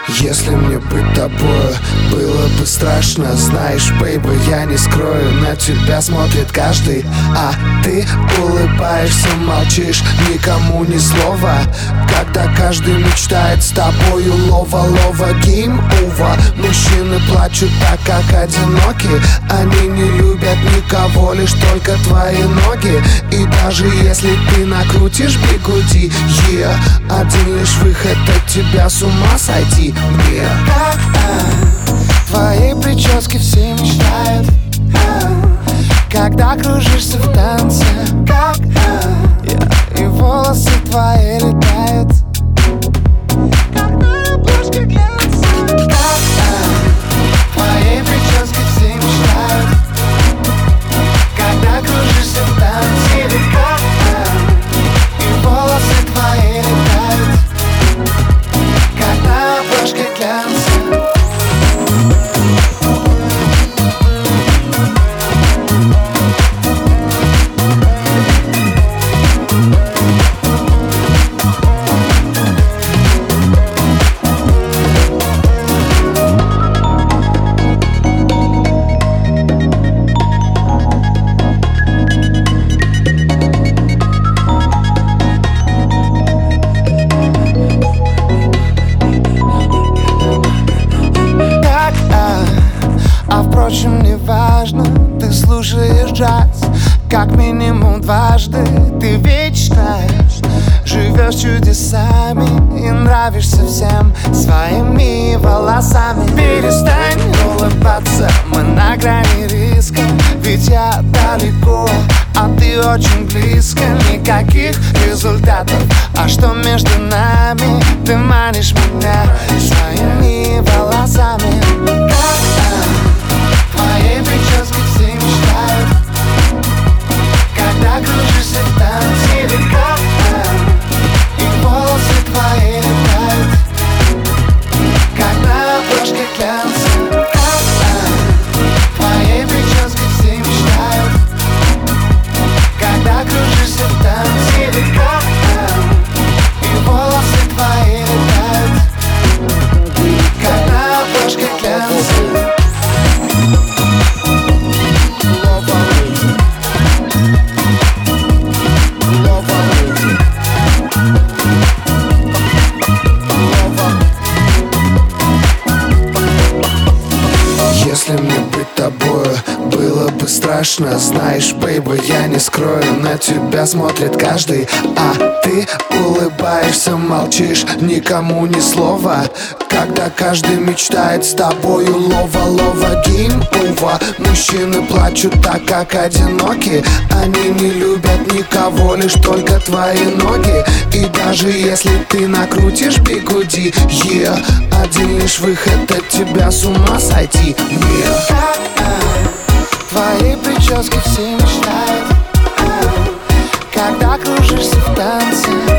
Если мне быть тобою было бы страшно, знаешь, бейби, я не скрою, на тебя смотрит каждый, а ты улыбаешься, молчишь, никому ни слова. Когда каждый мечтает с тобою лова-лова, гейм-ова. Мужчины плачут так, как одиноки, они не любят никого, лишь только твои ноги. И даже если ты накрутишь бигуди, один лишь выход от тебя с ума сойти. Твоей прически все мечтают, когда кружишься в танце, и волосы твои летают, как на обложке глянца. Твоей прически все мечтают, когда кружишься в танце, и волосы твои летают, как на обложке глянца. Впрочем, не важно, ты слушаешь джаз как минимум дважды. Ты вечность, живешь чудесами и нравишься всем своими волосами. Перестань улыбаться, мы на грани риска, ведь я далеко, а ты очень близко. Никаких результатов, а что между нами? Ты манишь меня своими волосами. Твоей прически все мечтают, когда кружишься в танце, и волосы твои летают, как на обложке глянца. Твоей прически все мечтают, когда кружишься в танце, и волосы твои летают, как на обложке глянца. Если мне быть тобою было бы страшно, знаешь, бейби, я не скрою, на тебя смотрит каждый, а ты улыбаешься, молчишь, никому ни слова. Когда каждый мечтает с тобою лова-лова, гейм-ова. Мужчины плачут так, как одиноки, они не любят никого, лишь только твои ноги. И даже если ты накрутишь бигуди, один лишь выход от тебя с ума сойти. Твои прически все мечтают, когда кружишься в танце.